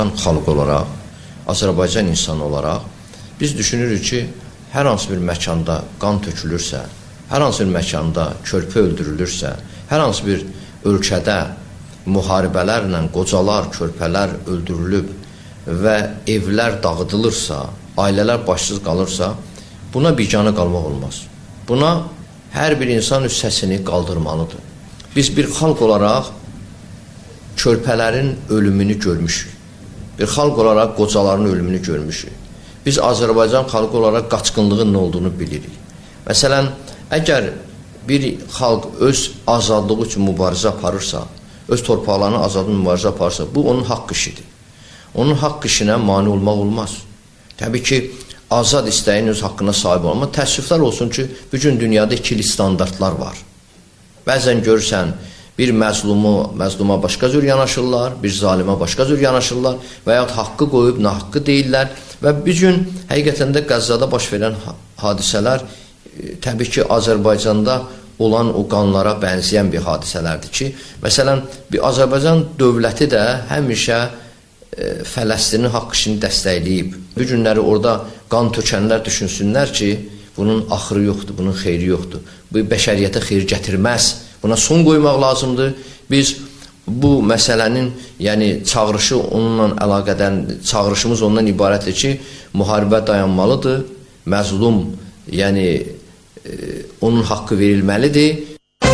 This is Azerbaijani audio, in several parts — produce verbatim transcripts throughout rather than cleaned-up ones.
xalq olaraq, Azərbaycan insanı olaraq biz düşünürük ki, hər hansı bir məkanda qan tökülürsə, hər hansı bir məkanda körpə öldürülürsə, hər hansı bir ölkədə müharibələrlə qocalar, körpələr öldürülüb və evlər dağıdılırsa, ailələr başsız qalırsa, buna biganə qalmaq olmaz. Buna hər bir insan öz səsini qaldırmalıdır. Biz bir xalq olaraq körpələrin ölümünü görmüşük. Bir xalq olaraq qocaların ölümünü görmüşük. Biz Azərbaycan xalqı olaraq qaçqınlığın nə olduğunu bilirik. Məsələn, əgər bir xalq öz azadlığı üçün mübarizə aparırsa, öz torpaqlarını azadlığı mübarizə aparırsa, bu onun haqq işidir. Onun haqq işinə mane olmaq olmaz. Təbii ki, azad istəyin öz haqqına sahib olmaq. Təəssüflər olsun ki, bütün dünyada ikili standartlar var. Bəzən görürsən, bir məzlumu, məzluma başqa cür yanaşırlar, bir zalimə başqa cür yanaşırlar və yaxud haqqı qoyub, nahaqqı deyirlər və bir gün həqiqətən də Qəzzada baş verən hadisələr e, təbii ki, Azərbaycanda olan o qanlara bənzəyən bir hadisələrdir ki, məsələn, bir Azərbaycan dövləti də həmişə e, Fələstinin haqq işini dəstəkləyib. Bu günləri orada qan tökənlər düşünsünlər ki, bunun axırı yoxdur, bunun xeyri yoxdur. Bu bəşəriyyətə xeyir gətirməz. Buna son qoymaq lazımdır. Biz bu məsələnin, yəni çağırışı onunla əlaqədən, çağırışımız ondan ibarətdir ki, müharibə dayanmalıdır, məzlum, yəni e, onun haqqı verilməlidir.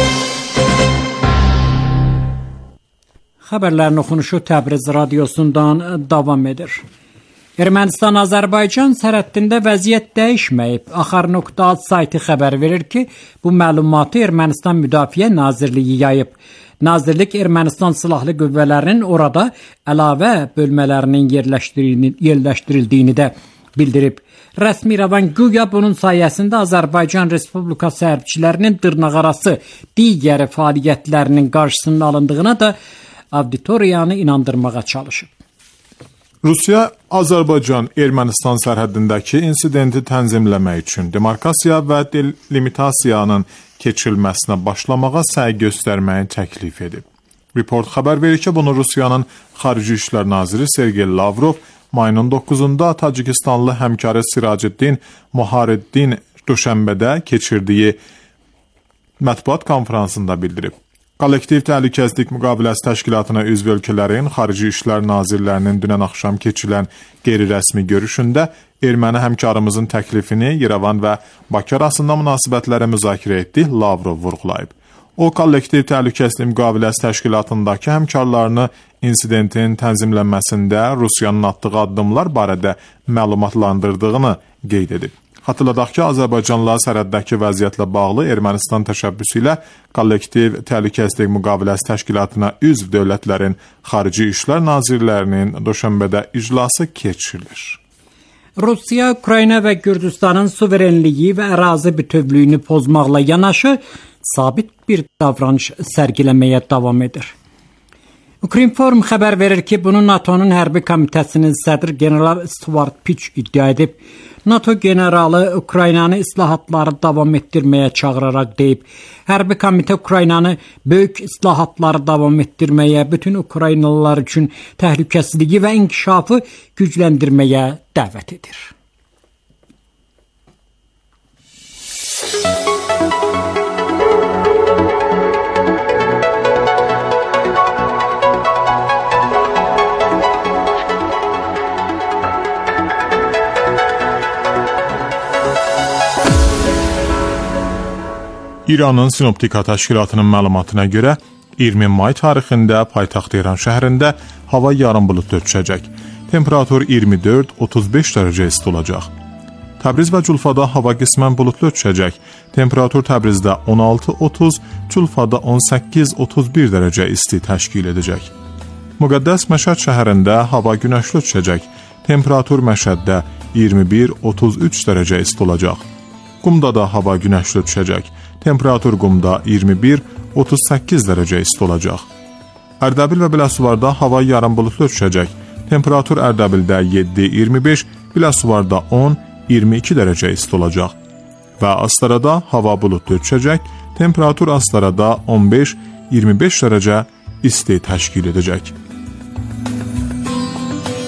Xəbərlərin oxunuşu Təbriz radiosundan davam edir. Ermənistan-Azərbaycan sərhəddində vəziyyət dəyişməyib. Axar.az sayti xəbər verir ki, bu məlumatı Ermənistan Müdafiə Nazirliyi yayıb. Nazirlik Ermənistan silahlı qüvvələrinin orada əlavə bölmələrinin yerləşdirildiyini də bildirib. Rəsmi İrəvan güya bunun sayəsində Azərbaycan Respublikası hərbçilərinin dırnaqarası digər fəaliyyətlərinin qarşısının alındığına da auditoriyanı inandırmağa çalışıb. Rusiya Azərbaycan-Ermənistan sərhəddindəki insidenti tənzimləmək üçün demarkasiya və delimitasiyanın keçirilməsinə başlamağa səy göstərməyi təklif edib. Report xəbər verir ki, bunu Rusiyanın Xarici İşlər Naziri Sergey Lavrov mayın on doqquzunda Tacikistanlı həmkarı Siraciddin Muhariddin Duşənbədə keçirdiyi mətbuat konferansında bildirib. Kollektiv Təhlükəsizlik Müqaviləsi Təşkilatına üzv ölkələrin Xarici İşlər Nazirlərinin dünən axşam keçirilən qeyri-rəsmi görüşündə erməni həmkarımızın təklifini İrəvan və Bakı arasında münasibətlərə müzakirə etdi, Lavrov vurğulayıb. O, Kollektiv Təhlükəsizlik Müqaviləsi Təşkilatındakı həmkarlarını insidentin tənzimlənməsində Rusiyanın atdığı addımlar barədə məlumatlandırdığını qeyd edib. Xatırladaq ki, Azərbaycanla sərhəddəki vəziyyətlə bağlı Ermənistan təşəbbüsü ilə Kollektiv Təhlükəsizlik Müqaviləsi Təşkilatına üzv dövlətlərin Xarici İşlər Nazirlərinin Duşənbədə iclası keçirilir. Rusiya, Ukrayna və Gürcüstanın suverenliyi və ərazi bütövlüyünü pozmaqla yanaşı sabit bir davranış sərgiləməyə davam edir. Ukrinform xəbər verir ki, bunu NATO'nun hərbi komitəsinin sədri general Stuart Pitch iddia edib. NATO generalı Ukraynanı islahatları davam etdirməyə çağıraraq deyib. Hərbi komitə Ukraynanı böyük islahatları davam etdirməyə, bütün Ukraynalılar üçün təhlükəsizliyi və inkişafı gücləndirməyə dəvət edir. İranın Sinoptika Təşkilatının məlumatına görə iyirmi may tarixində paytaxt Tehran şəhərində hava yarım buludlu düşəcək. Temperatur iyirmi dörd otuz beş dərəcə isti olacaq. Təbriz və Culfada hava qismən buludlu düşəcək. Temperatur Təbrizdə on altı otuz, Culfada on səkkiz otuz bir dərəcə isti təşkil edəcək. Müqəddəs Məşəd şəhərində hava günəşli düşəcək. Temperatur Məşəddə iyirmi bir otuz üç dərəcə isti olacaq. Qumda da hava günəşli düşəcək. Temperatur Qumda iyirmi bir otuz səkkiz dərəcə isti olacaq. Ərdəbil və Biləsuvarda hava yarım buludlu düşəcək. Temperatur Ərdəbildə yeddi iyirmi beş, Biləsuvarda on iyirmi iki dərəcə isti olacaq. Və Astarada hava buludlu düşəcək. Temperatur Astarada on beş iyirmi beş dərəcə isti təşkil edəcək.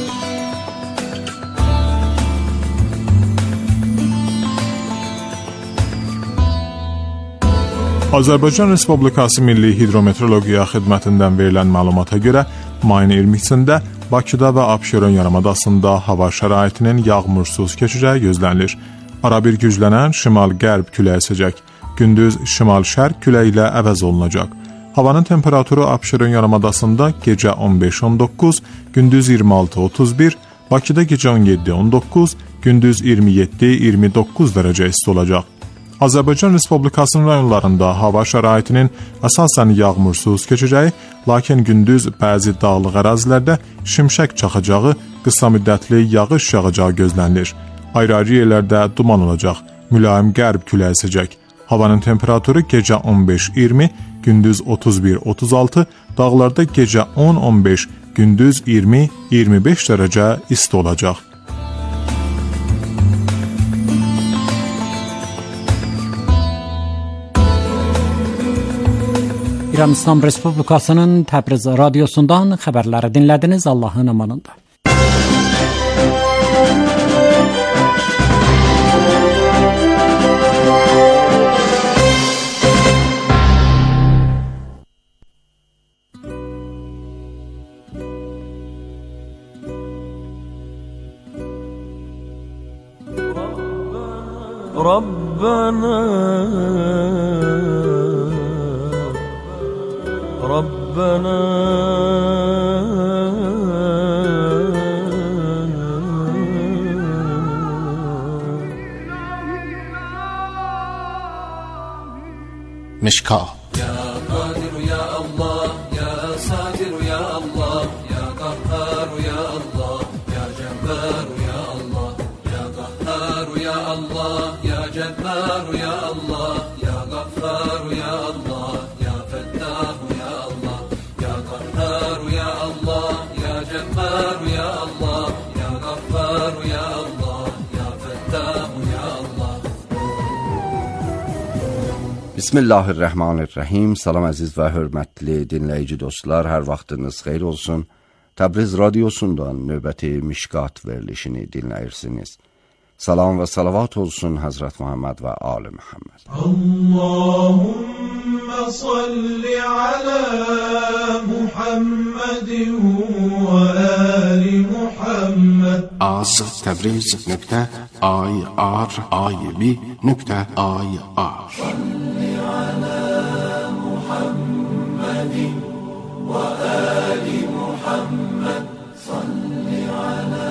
Azərbaycan Respublikası Milli Hidrometeorologiya Xidmətindən verilən məlumata görə mayın iyirmisində Bakıda və Abşeron yarımadasında hava şəraitinin yağmursuz keçəcəyi gözlənilir. Arabir güclənən şimal-qərb küləyi əsəcək. Gündüz şimal-şərq küləyi ilə əvəz olunacaq. Havanın temperaturu Abşeron yarımadasında gecə on beş on doqquz, gündüz iyirmi altı otuz bir, Bakıda gecə on yeddi on doqquz, gündüz iyirmi yeddi iyirmi doqquz dərəcə isti olacaq. Azərbaycan Respublikasının rayonlarında hava şəraitinin əsasən yağmursuz keçəcəyi, lakin gündüz bəzi dağlıq ərazilərdə şimşək çaxacağı, qısa müddətli yağış yağacağı gözlənilir. Ayrı-ayrı yerlərdə duman olacaq, mülayim qərb küləyi əsəcək. Havanın temperaturu gecə on beş iyirmi, gündüz otuz bir otuz altı, dağlarda gecə on on beş, gündüz iyirmi iyirmi beş dərəcə isti olacaq. İran İslam Respublikasının Təbriz radiosundan xəbərləri dinlədiniz. Allahın amanında. Rabbana Rabbana Mishka Ya Qadir ya Allah Ya Satir ya Allah Ya Qahhar ya Allah Ya Jabbar ya Allah Ya Qahhar ya Allah Ya Jabbar ya Allah Ya Ghaffar ya Allah Ya Fattah ya Allah Ya Qahhar ya Allah Ya Jabbar ya Allah Ya Ghaffar ya Allah Ya Fattah ya Allah. Bismillahirrahmanirrahim. Salam əziz və hörmətli dinləyici dostlar, hər vaxtınız xeyir olsun. Təbriz radiosundan növbəti Mişkat verilişini dinləyirsiniz. Salam və salavat olsun Həzrət Muhammed və Ali Muhammed. Allahümme salli ala Muhammedin və ali Muhammed. Az Təbriz nöqtə ay ar ay bi nöqtə ay ar. Salli ala Muhammedin və ali Muhammed. Salli ala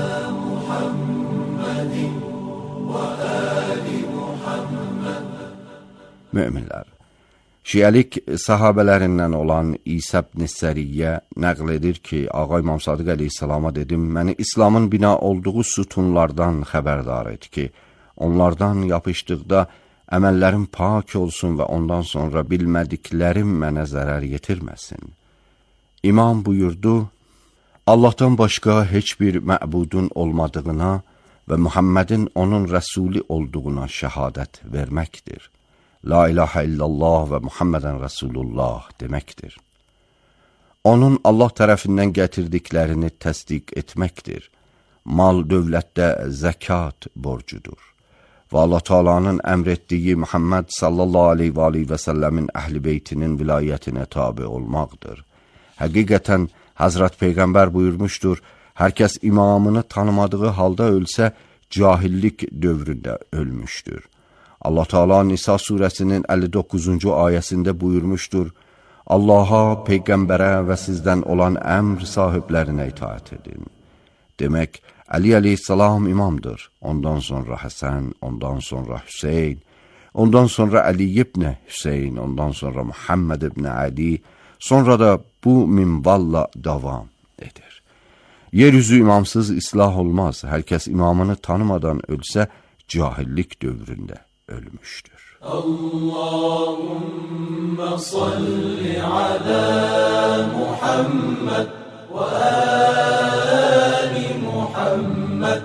Muhammedin və ali Muhammed. Möminlər, Şiəlik sahabələrindən olan İsa ibn Səriyyə nəql edir ki, Ağa İmam Sadiq əleyhissalama dedim, məni İslamın bina olduğu sütunlardan xəbərdar et ki, onlardan yapışdıqda əməllərim pak olsun və ondan sonra bilmədiklərim mənə zərər yetirməsin. İmam buyurdu, Allahdan başqa heç bir məbudun olmadığına və Muhammedin onun rəsuli olduğuna şəhadət verməkdir. La ilahe illallah və Muhammeden Resulullah deməkdir. Onun Allah tərəfindən gətirdiklərini təsdiq etməkdir. Mal dövlətdə zəkat borcudur. Və Allah Taala'nın əmr etdiyi Muhammed sallallahu aleyhi və aleyhi və səlləmin əhl-i beytinin vilayətinə tabi olmaqdır. Həqiqətən Həzrət Peyğəmbər buyurmuşdur, hər kəs imamını tanımadığı halda ölsə, cahillik dövründə ölmüşdür. Allah Teala Nisa surəsinin əlli doqquzuncu ayəsində buyurmuşdur, Allaha, Peyğəmbərə və sizdən olan əmr sahiblərinə itaat edin. Demək, Əli əleyhissalam imamdır, ondan sonra Həsən, ondan sonra Hüseyin, ondan sonra Əli ibn Hüseyin, ondan sonra Muhammed ibn Ali, sonra da bu minvalla davam edir. Yeryüzü imamsız islah olmaz, hər kəs imamını tanımadan ölsə, cahillik dövründə ölmüşdür. Allahümme salli ala Muhammed və ali Muhammed.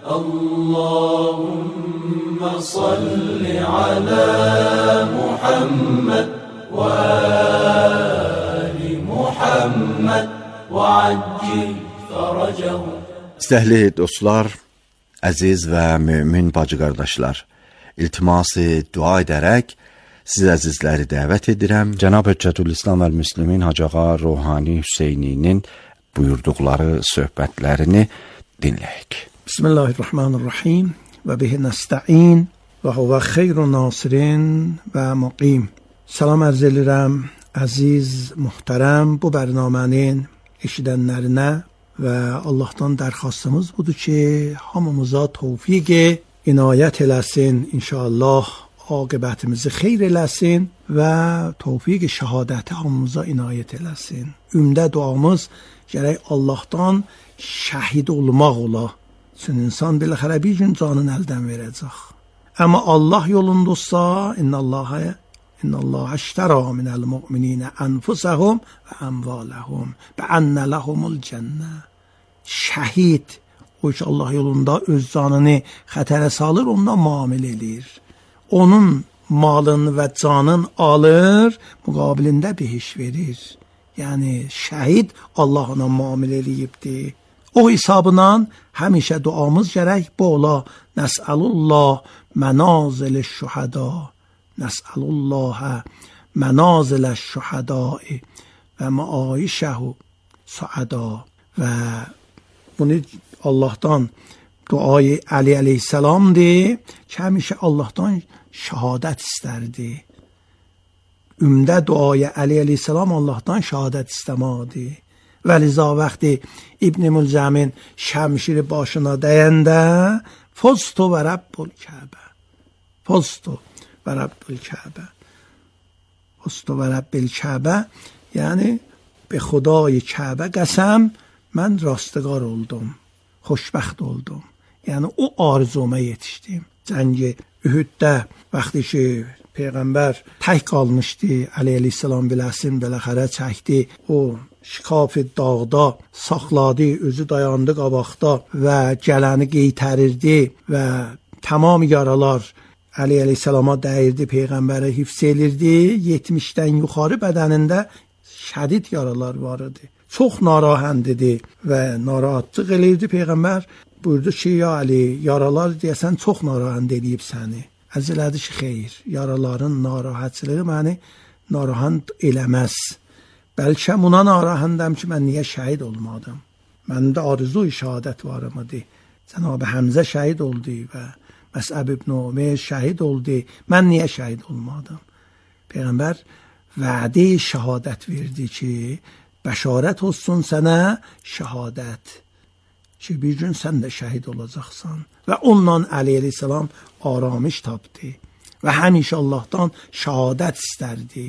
Allahümme salli ala Muhammed və ali Muhammed və accil fərəcəhu. İstəhli dostlar, əziz və mümin bacı qardaşlar, İltiması dua edərək siz əzizləri dəvət edirəm. Cənab Hüccətülislam əl-Müslimin Hacı Ağa Ruhani Hüseyninin buyurduqları söhbətlərini dinləyək. Bismillahirrahmanirrahim və bihi nəstəin və huvə xeyrun nasirin və muqim. Salam ərz edirəm, əziz, muhterəm bu bərnamənin eşidənlərinə və Allahdan dərxastımız budur ki, hamımıza tövfiq inayət eləsin, inşallah aqibətimizi xeyr eləsin və tövfiq şəhadəti hamımıza inayət eləsin. Ümdə duamız gərək Allahdan şəhid olmaq ola. Çünki insan biləxərə bir gün canını əldən verəcək. Amma Allah yolundursa, innallaha innallaha iştara minəl mu'minina anfusahum və amvalahum bi'anna lahumul cennə. Şəhid o ki Allah yolunda öz canını xətərə salır, ondan müamilə edir. Onun malını və canını alır, müqabilində behiş verir. Yəni şəhid Allah ona müamilə eləyibdir. O hesabından həmişə duamız gərək bu ola. Nəsəlullah mənazil şühəda. Nəsəlullah mənazil şühəda və məaişəhu suəda. Və bunu Allahdan duayı Ali əleyhissalamdır ki, həmişə Allahdan şəhadət istərdi. Ümdə duayı Ali əleyhissalam Allahdan şəhadət istəmədi. Vəliza vaxtı İbn Mülcəmin şəmişiri başına dəyəndə Foztu və Rabbul Kəbə. Foztu və Rabbul Kəbə. Foztu və Rabbil Kəbə, yəni به خدای کعبه قسم من راستگار oldum, xoşbəxt oldum. Yəni o arzuma yetişdim. Cəng Ühuddə vaxtı ki Peyğəmbər tək qalmışdı, əleyhissalam biləsin, beləxərə çəkdi. O şikaf dağda saxladı, özü dayandı qabaqda və gələni qeytərirdi və tamam yaralar əleyhissalama dəyirdi, Peyğəmbərə hifz elirdi. yetmişdən yuxarı bədənində şədid yaralar var idi. Çox narahat idi və narahatlıq eləyirdi. Peyğəmbər buyurdu ki, ya Ali, yaralar deyəsən çox narahat edib səni. Əz elədi ki, xeyr, yaraların narahatçılığı məni narahat eləməz. Bəlkə buna narahatım ki, mən niyə şəhid olmadım? Məndə arzu şəhadət varımdı. Cənab-ı Həmzə şəhid oldu və Məsəb ibn Ömər şəhid oldu. Mən niyə şəhid olmadım? Peyğəmbər vədi şəhadət verdi ki, bəşarət olsun sənə şəhadət. Ki bir gün sən də şəhid olacaqsan. Və ondan əleyhissalam aramış tapdı. Və həmişə Allahdan şəhadət istərdi.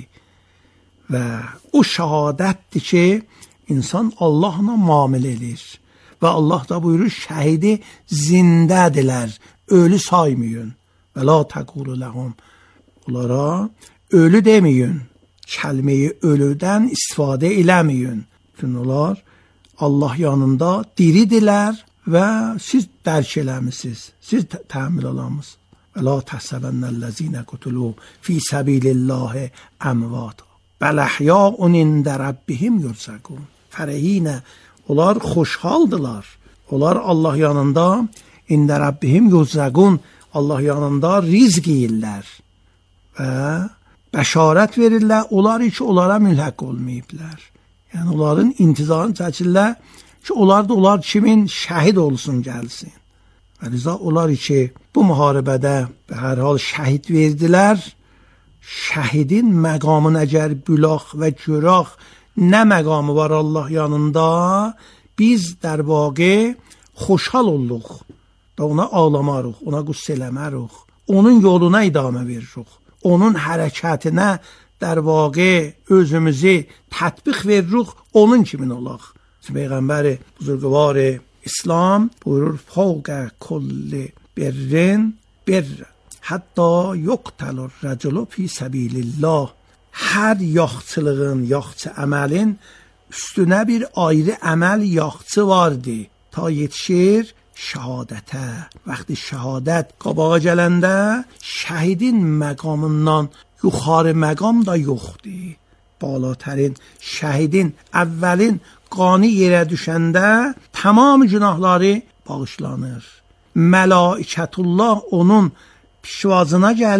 Və o şəhadətdir ki, insan Allahla müamilə edir. Və Allah da buyurur, şəhidi zindədirlər, ölü saymayın. Və la təqulu ləhum. Onlara ölü deməyin. Kəlməyi ölüdən istifadə eləməyin. Çünki onlar Allah yanında diridirlər və siz dərk eləmisiniz. Siz təmin alamısınız. Və la təhsəbənnəl-ləzinə qutulu fi səbilillahi əmvat. Bəl əhya'un ində Rabbihim yurzaqun. Fərəhinə, onlar xoşhaldılar. Onlar Allah yanında ində Rabbihim yurzaqun, Allah yanında rizq yeyirlər. Və bəşarət verirlər, onlar heç onlara mülhəq olmayıblar. Yəni onların intizarını çəkirlər ki, onlar da onlar kimin şəhid olsun gəlsin. Və riza onlar ki, bu müharibədə və hər hal şəhid verdilər. Şəhidin məqamını əgər bülaq və göraq nə məqamı var Allah yanında, biz در واقع xoşhal olduq. Da ona ağlamarıq, ona qüssə eləmərıq. Onun yoluna idamə veririk. Onun hərəkətinə در واقع özümüzü tətbiq veririk, onun kimin olaq. Peyğəmbər buzurgvar İslam buyurur, فوق كل برن بر حتی يقتل الرجل في سبيل الله. Hər yaxçılığın, yaxçı əməlin üstünə bir ayrı əməl yaxçı vardı. Ta yetişir şəhadətə. Vaxtı şəhadət qabağa gələndə şəhidin məqamından yuxarı məqam da yoxdur. Balatərin şəhidin əvvəlin qani yerə düşəndə tamam günahları bağışlanır. Məlaikətullah onun pişvazına gəlir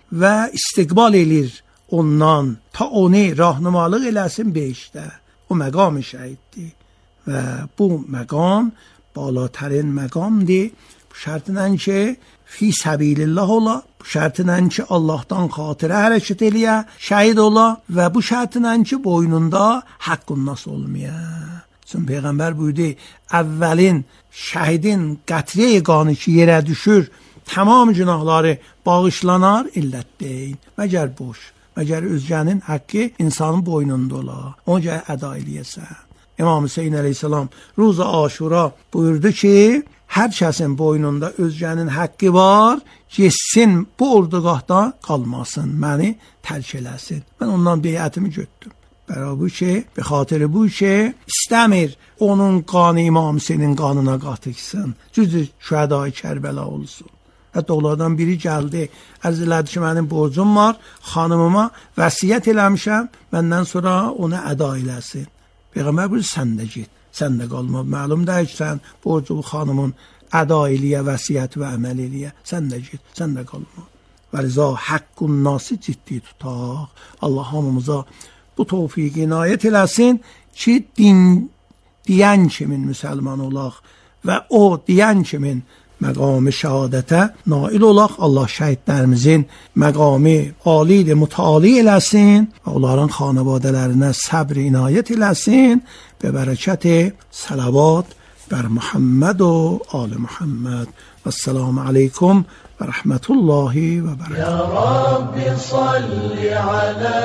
və istiqbal edir ondan ta onu rahnumalıq eləsin behişdə. O məqam şəhiddir və bu məqam بالاترین məqamdır. Bu şərtlə ki, fi səbilillah ola, bu şərtlə ki, Allahdan xatirə hərəkət eləyə, şəhid ola və bu şərtlə ki, boynunda haqqun nas olmaya. Çünki Peyğəmbər buyurdu, əvvəlin şəhidin qətriyə qanı ki, yerə düşür, tamam günahları bağışlanar, illət deyil, məgər boş, məgər özgənin haqqı insanın boynunda ola, ona görə əda eləyəsən. İmam Hüseyin əleyhissalam ruza Aşura buyurdu ki, hər kəsin boynunda özgənin haqqı var, getsin bu ordugahda qalmasın, məni tərk eləsin. Mən ondan beyətimi götürdüm. Bəra bu ki, be xatiri bu ki, istəmir onun qanı İmam Hüseynin qanına qatıksın, cüzdür şühədai Kərbəla olsun. Hətta onlardan biri gəldi, ərz elədi ki, mənim borcum var, xanımıma vəsiyyət eləmişəm, məndən sonra onu əda eləsin. Peyğəmbər buyur, sən də get, sən də qalma. Məlum deyil ki, sən borcu bu xanımın əda eləyə, vəsiyyət və əməl eləyə, sən də get, sən də qalma. Və liza haqqun nası ciddi tutaq. Allah hamımıza bu tövfiqi inayət eləsin ki, din deyən kimin müsəlman olaq və o deyən kimin məqami şəhadətə nail olaq. Allah şəhidlərimizin məqami alidir, mütali eləsin və onların xanavadələrinə səbr inayət eləsin. Be bərəkəti salavat bər Muhammed و آل محمد و السلام علیکم و رحمت الله و برکاته. یا رب صل على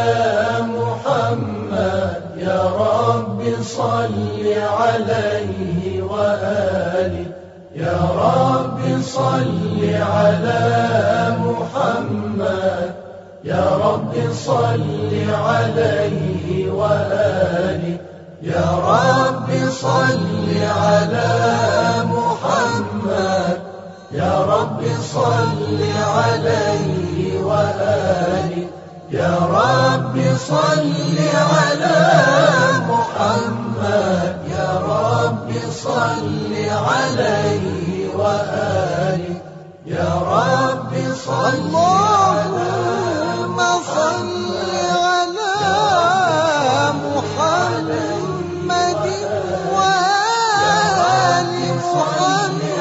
محمد یا رب صل عليه و آله يا رب صل على محمد يا رب صل عليه وآله يا رب صل على محمد يا رب صل عليه وآله يا رب صل على محمد يا رب صل عليه وآله يا رب صل اللهم صل على محمد وآل محمد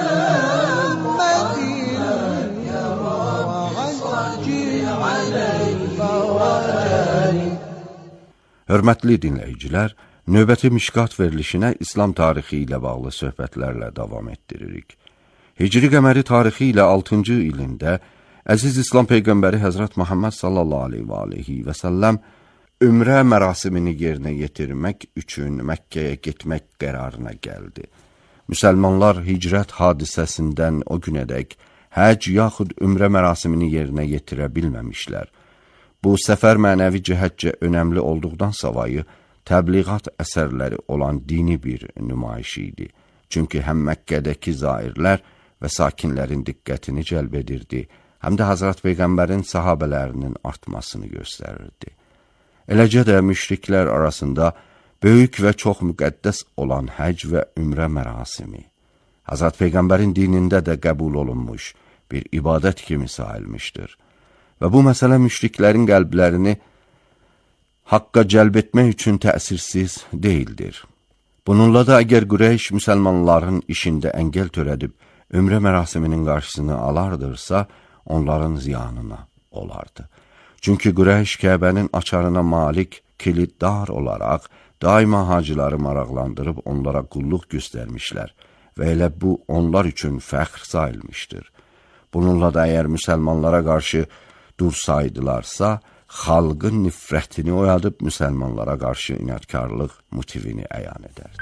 يا رب صل عليه وآله. Hörmətli dinləyicilər, növbəti Mişkat verilişinə İslam tarixi ilə bağlı söhbətlərlə davam etdiririk. Hicri qəməri tarixi ilə altıncı ilində Əziz İslam Peyğəmbəri Həzrət Muhammed sallallahu aleyhi və aleyhi və səlləm ümrə mərasimini yerinə yetirmək üçün Məkkəyə getmək qərarına gəldi. Müsəlmanlar hicrət hadisəsindən o günədək həc yaxud ümrə mərasimini yerinə yetirə bilməmişlər. Bu səfər mənəvi cəhətcə önəmli olduqdan savayı təbliğat əsərləri olan dini bir nümayiş idi. Çünki həm Məkkədəki zairlər və sakinlərin diqqətini cəlb edirdi, həm də Hazrat Peyğəmbərin sahabələrinin artmasını göstərirdi. Eləcə də müşriklər arasında böyük və çox müqəddəs olan həc və ümrə mərasimi, Hazrat Peyğəmbərin dinində də qəbul olunmuş bir ibadət kimi sayılmışdır. Və bu məsələ müşriklərin qəlblərini haqqa cəlb etmək üçün təsirsiz deyildir. Bununla da əgər Qureyş müsəlmanların işində əngəl törədib ümrə mərasiminin qarşısını alardırsa, onların ziyanına olardı. Çünki Qureyş Kəbənin açarına malik kiliddar olaraq daima hacıları maraqlandırıb onlara qulluq göstərmişlər və elə bu onlar üçün fəxr sayılmışdır. Bununla da əgər müsəlmanlara qarşı dursaydılarsa, xalqın nifrətini oyadıb müsəlmanlara qarşı inadkarlıq motivini əyan edərdi.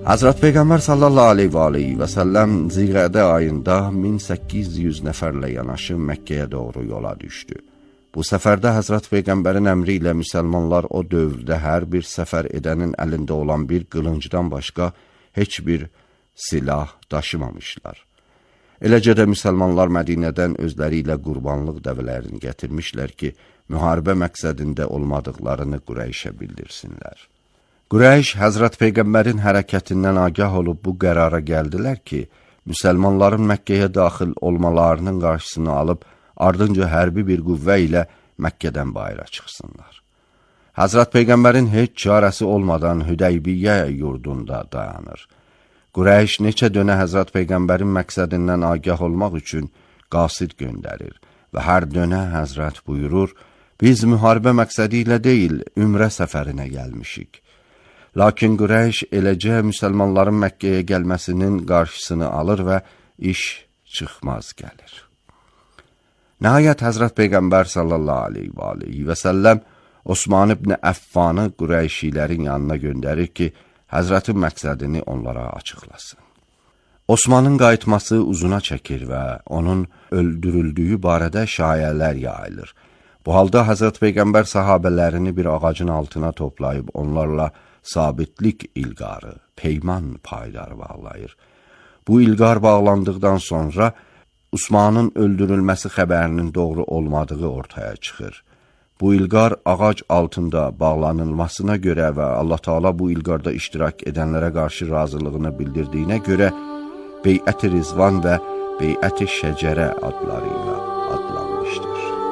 Hazrat Peyğəmbər sallallahu aleyhi və aleyhi və səlləm Zilqədə ayında min səkkiz yüz nəfərlə yanaşı Məkkəyə doğru yola düşdü. Bu səfərdə Hazrat Peyğəmbərin əmri ilə müsəlmanlar o dövrdə hər bir səfər edənin əlində olan bir qılıncdan başqa heç bir silah daşımamışlar. Eləcə də müsəlmanlar Mədinədən özləri ilə qurbanlıq dəvələrini gətirmişlər ki, müharibə məqsədində olmadıqlarını Qureyşə bildirsinlər. Qureyş Həzrət Peyğəmbərin hərəkətindən agah olub bu qərara gəldilər ki, müsəlmanların Məkkəyə daxil olmalarının qarşısını alıb, ardınca hərbi bir qüvvə ilə Məkkədən bayıra çıxsınlar. Həzrət Peyğəmbərin heç çarəsi olmadan Hüdeybiyyə yurdunda dayanır. Qureyş neçə dönə Həzrət Peyğəmbərin məqsədindən agah olmaq üçün qasid göndərir və hər dönə Həzrət buyurur, biz müharibə məqsədi ilə deyil, ümrə səfərinə gəlmişik. Lakin Qureyş eləcə müsəlmanların Məkkəyə gəlməsinin qarşısını alır və iş çıxmaz gəlir. Nəhayət Həzrət Peyğəmbər sallallahu aleyhi və aleyhi və səlləm Osman ibn Əffanı Qureyşilərin yanına göndərir ki, Həzrətin məqsədini onlara açıqlasın. Osmanın qayıtması uzuna çəkir və onun öldürüldüyü barədə şayələr yayılır. Bu halda Həzrət Peyğəmbər sahabələrini bir ağacın altına toplayıb onlarla sabitlik ilqarı, peyman paydarı bağlayır. Bu ilqar bağlandıqdan sonra Osmanın öldürülməsi xəbərinin doğru olmadığı ortaya çıxır. Bu ilqar ağac altında bağlanılmasına görə və Allah Taala bu ilqarda iştirak edənlərə qarşı razılığını bildirdiyinə görə Beyət-i Rizvan və Beyət-i Şəcərə adlarıyla adlanmışdır.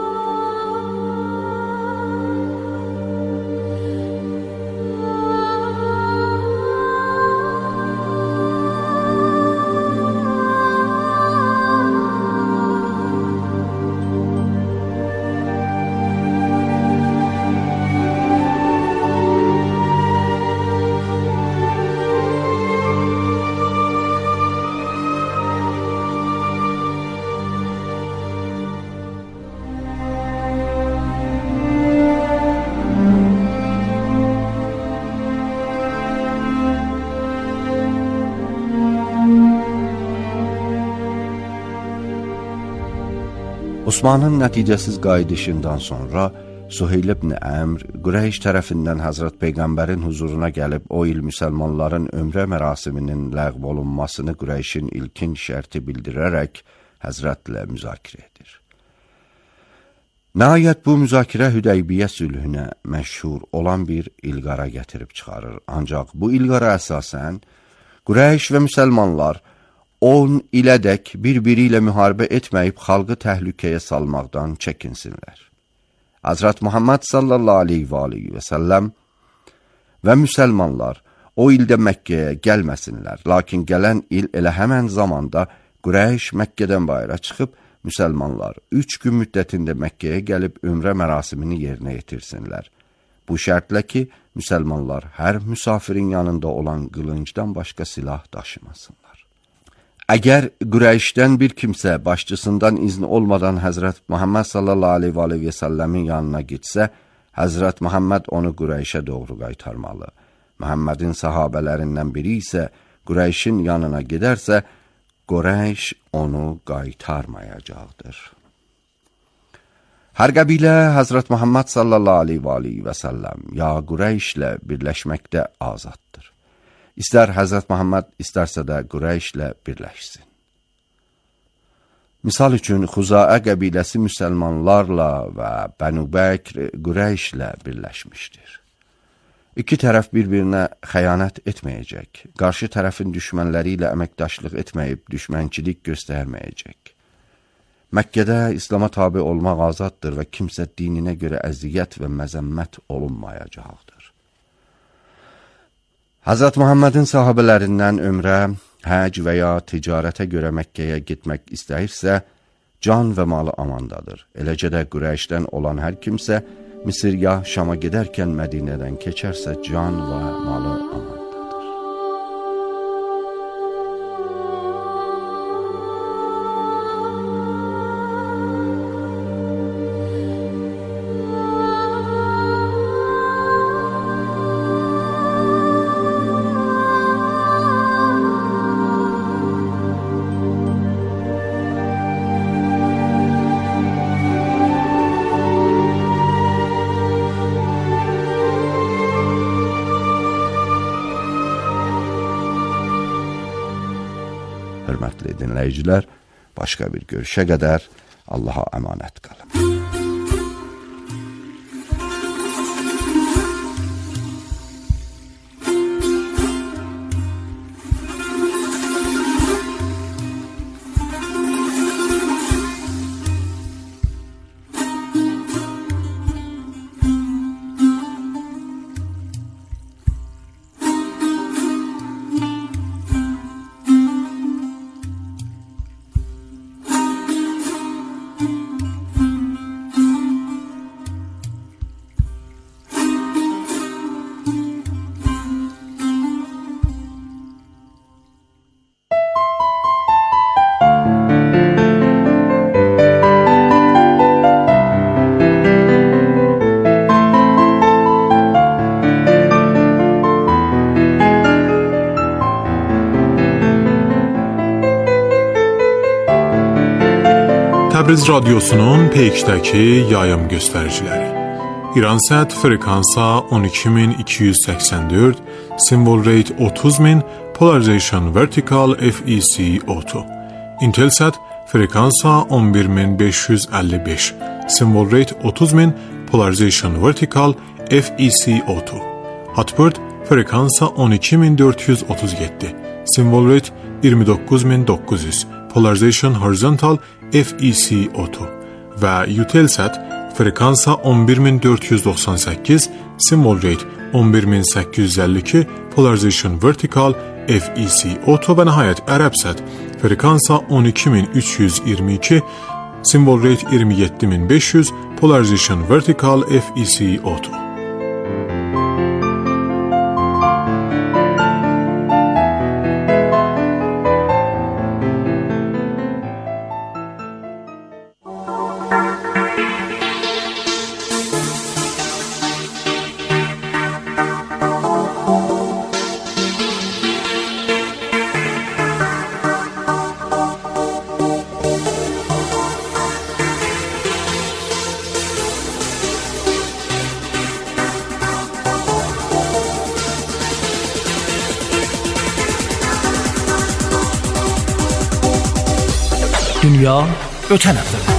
Osmanın nəticəsiz qayıdışından sonra Suheyl ibn Əmr Qureyş tərəfindən Həzrət Peyğəmbərin huzuruna gəlib o il müsəlmanların ömrə mərasiminin ləğv olunmasını Qureyşin ilkin şərti bildirərək Həzrətlə müzakirə edir. Nəhayət bu müzakirə Hüdeybiyyə sülhünə məşhur olan bir ilqara gətirib çıxarır. Ancaq bu ilqara əsasən Qureyş və müsəlmanlar on ilədək bir-biri ilə müharibə etməyib xalqı təhlükəyə salmaqdan çəkinsinlər. Hazrat Muhammed sallallahu aleyhi və aleyhi və səlləm və müsəlmanlar o ildə Məkkəyə gəlməsinlər. Lakin gələn il elə həmən zamanda Qureyş Məkkədən bayıra çıxıb, müsəlmanlar üç gün müddətində Məkkəyə gəlib ümrə mərasimini yerinə yetirsinlər. Bu şərtlə ki, müsəlmanlar hər müsafirin yanında olan qılıncdan başqa silah daşımasınlar. Əgər Qureyşdən bir kimsə başçısından izni olmadan Həzrət Muhammed sallallahu aleyhi və aleyhi və səlləmin yanına gitsə, Həzrət Muhammed onu Qureyşə doğru qaytarmalı. Muhammedin sahabələrindən biri isə Qureyşin yanına gedərsə, Qureyş onu qaytarmayacaqdır. Hər qəbilə Həzrət Muhammed sallallahu aleyhi və aleyhi və səlləm ya Qureyşlə birləşməkdə azaddır. İstər Həzrət Muhammed, istərsə də Qureyşlə birləşsin. Misal üçün, Xuzaə qəbiləsi müsəlmanlarla və Bənu Bəkr Qureyşlə birləşmişdir. İki tərəf bir-birinə xəyanət etməyəcək, qarşı tərəfin düşmənləri ilə əməkdaşlıq etməyib düşmənçilik göstərməyəcək. Məkkədə İslama tabi olmaq azaddır və kimsə dininə görə əziyyət və məzəmmət olunmayacaqdır. Həzrət Muhammedin sahabələrindən ömrə, həc və ya ticarətə görə Məkkəyə getmək istəyirsə, can və malı amandadır. Eləcə də Qureyşdən olan hər kimsə, Misir ya Şama gedərkən Mədinədən keçərsə, can və malı amandadır. Hörmətli dinləyicilər, başqa bir görüşə qədər Allaha əmanət qalın. Təbriz Radyosunun Peykdəki yayım göstəriciləri. İransat frekansa on iki min iki yüz səksən dörd, symbol rate otuz min, polarization vertical F E C otuz. Intelsat frekansa on bir min beş yüz əlli beş, symbol rate otuz min, polarization vertical F E C otuz. Hotbird frekansa on iki min dörd yüz otuz yeddi, symbol rate iyirmi doqquz min doqquz yüz, polarization horizontal F E C otuz və Eutelsat frekansa on bir min dörd yüz doxsan səkkiz, symbol rate on bir min səkkiz yüz əlli iki, polarization vertical F E C otuz və nəhayət Ərəbsat frekansa on iki min üç yüz iyirmi iki, symbol rate iyirmi yeddi min beş yüz, polarization vertical F E C otuz. Dünya ötən həftədə.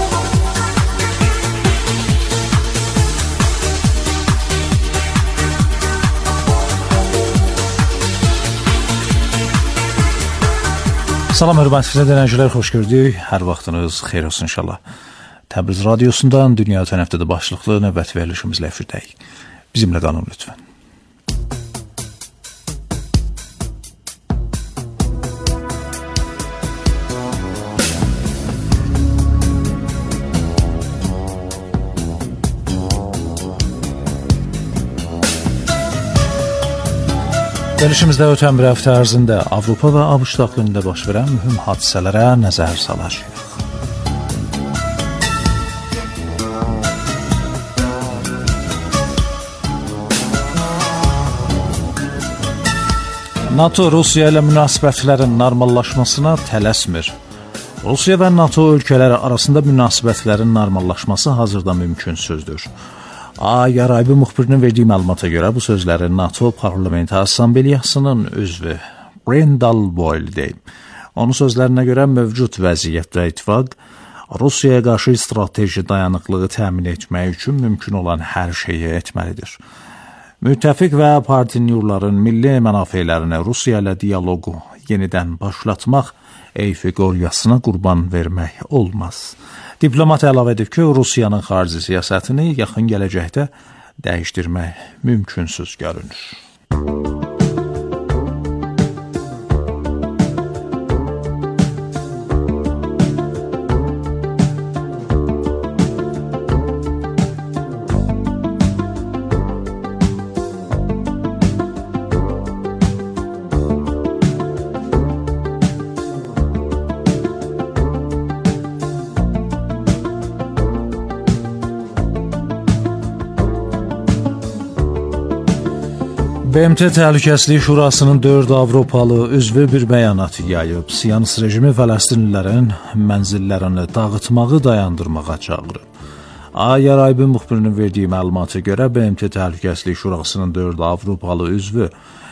Salam hörmətli dinləyicilər, xoş gördük. Hər vaxtınız xeyir olsun inşallah. Təbriz Radyosundan Dünya ötən həftədə başlıqlı növbəti verilişimizlə efirdəyik. Bizimlə qalın lütfən. Verilişimizdə ötən bir həftə ərzində Avropa və ABŞ daxilində baş verən mühüm hadisələrə nəzər salacağıq. NATO Rusiya ilə münasibətlərin normallaşmasına tələsmir. Rusiya və NATO ölkələri arasında münasibətlərin normallaşması hazırda mümkünsüzdür. A Yaraybi müxbirinin verdiyi məlumata görə bu sözləri NATO Parlamenti Assambleyasının üzvü Brendan Boyle deyib. Onun sözlərinə görə mövcud vəziyyətdə ittifaq Rusiyaya qarşı strateji dayanıqlığı təmin etmək üçün mümkün olan hər şeyi etməlidir. Müttəfiq və partnyorların milli mənafelərinə Rusiya ilə dialoqu yenidən başlatmaq eyfiqoryasına qurban vermək olmaz. Diplomat əlavə edib ki, Rusiyanın xarici siyasətini yaxın gələcəkdə dəyişdirmək mümkünsüz görünür. B M T Təhlükəsizlik Şurasının dörd Avropalı üzvü bir bəyanat yayıb. Siyonist rejimi Fələstinlilərin mənzillərini dağıtmağı dayandırmağa çağırıb. A Yaraybi müxbirinin verdiyi məlumata görə B M T Təhlükəsizlik Şurasının dörd Avropalı üzvü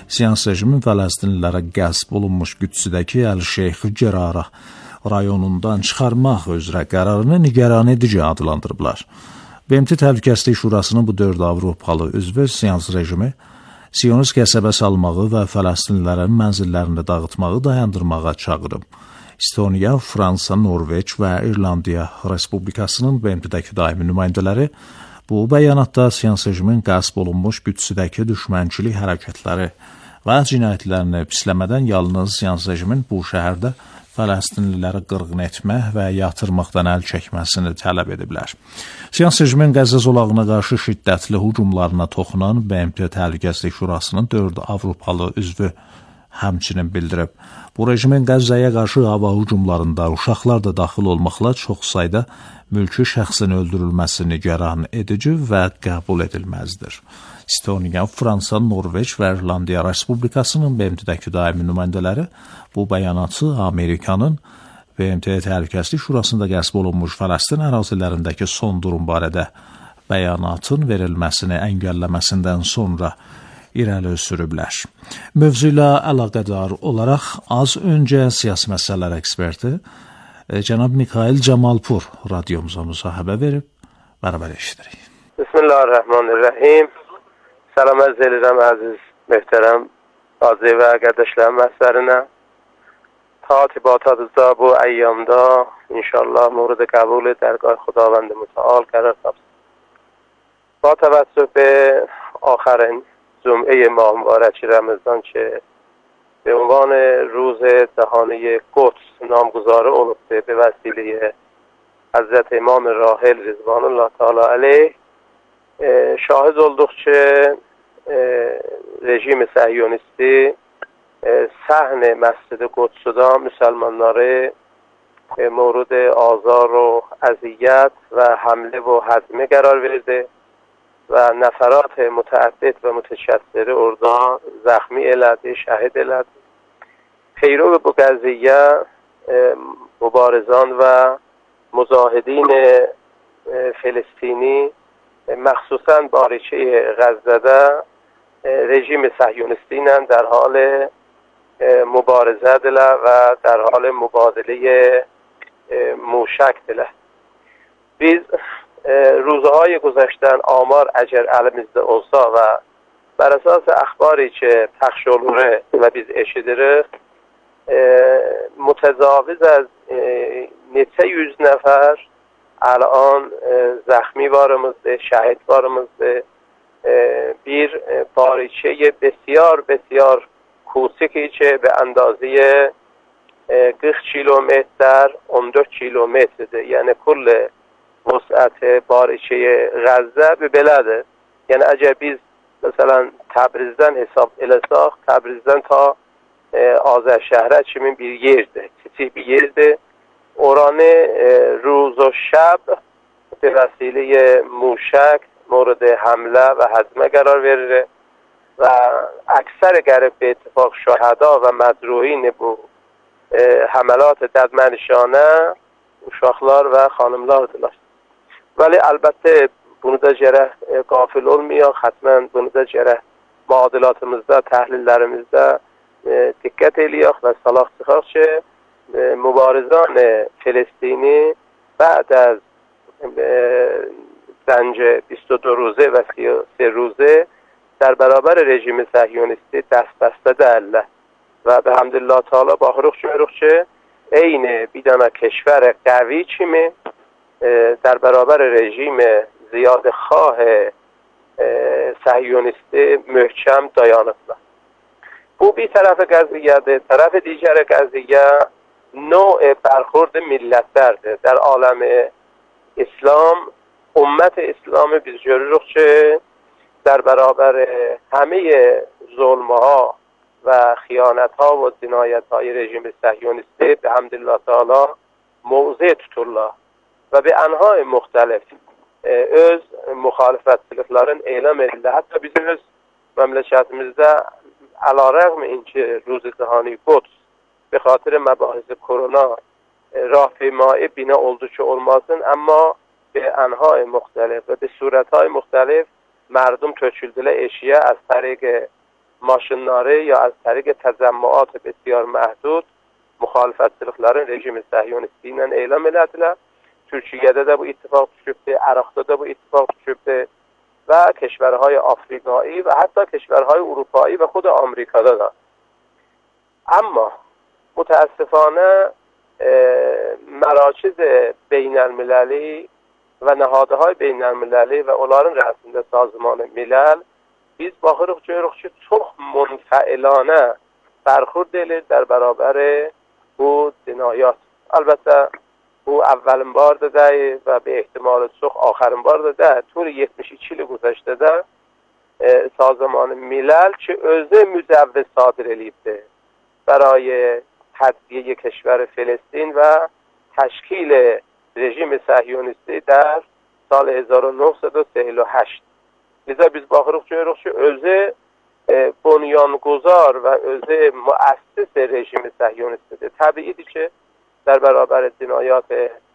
Siyans rejimin Fələstinlilərə qəsb olunmuş Qüdsüdəki Əl-Şeyx Cerara rayonundan çıxarmaq üzrə qərarını nigaran edici adlandırıblar. B M T Təhlükəsizlik Şurasının bu dörd Avropalı üzvü Siyans rejimi Siyonist qəsəbə salmağı və Fələstinlilərin mənzillərini dağıtmağı dayandırmağa çağırıb. İstoniya, Fransa, Norveç və İrlandiya Respublikasının B M T-dəki daimi nümayəndələri bu bəyanatda Siyans rejimin qəsb olunmuş Qüdsüdəki düşmənçilik hərəkətləri və cinayətlərini pisləmədən yalnız Siyans rejimin bu şəhərdə Fələstinliləri qırğın etmək və yatırmaqdan əl çəkməsini tələb ediblər. Siyans rejimin Qəzza zolağına qarşı şiddətli hücumlarına toxunan B M T Təhlükəsizlik Şurasının dörd Avropalı üzvü həmçinin bildirib. Bu rejimin Qəzzaya qarşı hava hücumlarında uşaqlar da daxil olmaqla çox sayda mülki şəxsin öldürülməsi nigaran edici və qəbul edilməzdir. İstoniya, Fransa, Norveç və İrlandiya Respublikasının B M T-dəki daimi nümayəndələri bu bəyanatı Amerikanın B M T Təhlükəsizlik Şurasında qəsb olunmuş Fələstin ərazilərindəki son durum barədə bəyanatın verilməsini əngəlləməsindən sonra irəli sürüblər. Mövzu ilə əlaqədar olaraq az öncə siyasi məsələlər eksperti cənab Mikhail Camalpur radiomuza müsahibə verib, bərabər eşidirik. Bismillahirrahmanirrahim. Salam arz edirəm əziz, möhtərəm qazi və qardaşlarım əsərinə. Tatibatımızda bu əyyamda inşallah mورد قبول درگاه خداوند متعال قرار تابد. با توجه به آخرین جمعه ماه مبارک رمضان که به عنوان روز جهانی قدس نامگذاری olubdur به وسیله حضرت امام راحل رضوان الله تعالی علیه şahid olduq ki rejim səhyonisti səhn Məscid-i Qudsuda müsəlmanları mورد آزار و اذیت و حمله و هدمه قرار verdi və nəfərat mütəəddid və mütəşəkkir orada zəxmi elədi, şəhid elədi. Peyrov bu qəziyyə mübarizan və mücahidin Filistini مخصوصا باریچه غزه رژیم صهیونیستی ilə در حال مبارزه دله و در حال مبادله موشک دله. biz روزهای گذشتن آمار اگر elimizde olsa ve بر اساس اخباری که پخش oluyor و biz eşidirik متجاوز از neçə yüz nəfər الان زخمی varımızdır, şəhid varımızdır. bir باریچه بسیار بسیار کوچکی که به اندازه qırx kilometr on dörd kilometrdir. Yəni کل وسعت باریچه غزه به belədir. Yəni əgər biz مثلا Təbrizdən hesab eləsək, Təbrizdən ta Azərşəhərə kimi bir yerdir, kiçik bir yerdir. oranı روز و شب به وسیله موشک مورد حمله و هدمه قرار verir و اکثر قریب به اتفاق شهدا و مجروحین bu حملات ددمنشانه uşaqlar və xanımlardılar. Vəli əlbəttə bunu da gərək qafil olmayaq, xətmən bunu da gərək müadilatımızda, təhlillərimizdə diqqət eləyək və salaq çıxaq ki مبارزان فلسطینی بعد از جنگ بیست و دو روزه و سه روزه در برابر رژیم صهیونیستی دست بسته دله و به حمدالله تعالی با حروخ شمروخ که این بیدانه کشور قوی چیمه در برابر رژیم زیاد خواه صهیونیستی محکم dayanıblar. Bu bir طرف قضیه، طرف دیگر قضیه نوع برخورد ملت‌درده. در عالم اسلام امت اسلام biz görürük که در برابر همه ظلم‌ها و خیانت‌ها و جنایت‌های رژیم صهیونیستی به حمدالله تعالی موضع tuturlar və به انواع مختلف öz müxalifətçiliklərin elan edildi. Hətta bizim öz məmləkətimizdə əlarəğm اینکه روز جهانی قدس به خاطر مباحث کرونا راهپیمایی بنا oldu که olmasın اما به انواع مختلف و به صورت‌های مختلف مردم töküldülər eşiyə از طریق maşınları ya az طریق تجمعات بسیار محدود müxalifətçiliklərin rejimi Səhyonisti ilə elan elədilər. Türkiyədə də bu ittifaq düşübdür, Əraqda da bu ittifaq düşübdür və keşvərhay Afrikایی və hətta keşvərhay Avropayi və xud Amerikada da. Amma mütəəssifانه مراکز بین‌المللی və nəhadهای بین‌المللی və onların rəisində sazman milal biz baxırıq görürük ki, çox منفعلانه برخورد edir در برابر bu cinayət. Əlbəttə bu əvvəlin bardır da və به احتمال çox آخرین bardır da طور yetmiş iki il گذشتədə e, سازمان milal ki özü mücəvviz sadir eləyibdir برای تدبیه کشور فلسطین و تشکیل رژیم صهیونیستی در سال هزار و نهصد و چهل و هشت. لذا biz baxırıq görürük ki, özü e, bunyanguzar və özü müəssis rejimi صهیونیستیdir. Təbiidir ki, در برابر cinayət